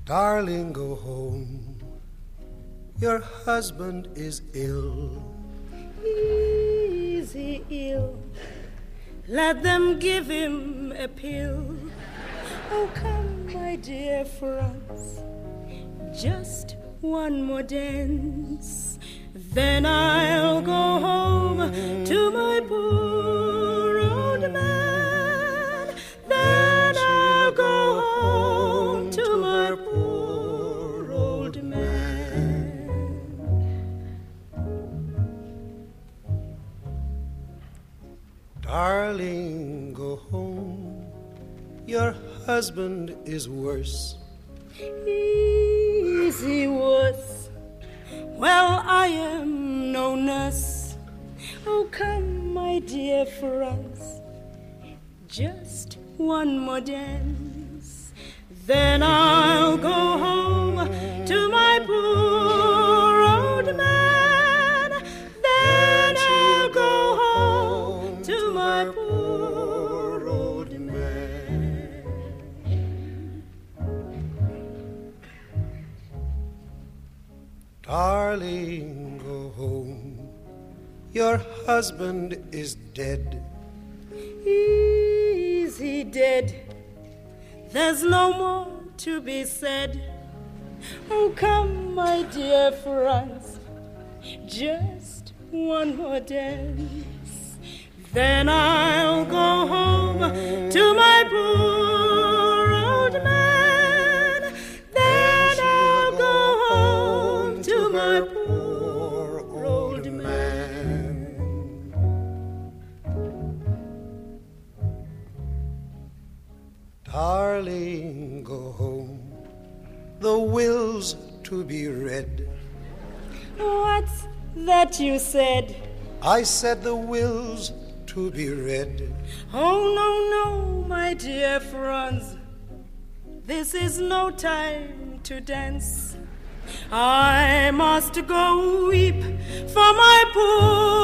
Darling, go home. Your husband is ill. Is he ill? Let them give him a pill. Oh, come, my dear Franz, just one more dance. Then I'll go home to my poor old man. Then I'll go home to my poor old man. Darling, go home. Your husband is worse. Is he worse? Well, I am no nurse. Oh, come, my dear Franz, just one more dance. Then I'll go home to my poor old man. Then I'll go home to my poor old man. Darling, go home. Your husband is dead. Is he dead? There's no more to be said. Oh, come, my dear Franz, just one more dance. Then I'll go home to my poor old man. Then I'll go home to my poor old man. Darling, go home. The will's to be read. What's that you said? I said the will's to be read. Oh, no, no, my dear Franz, this is no time to dance. I must go weep for my poor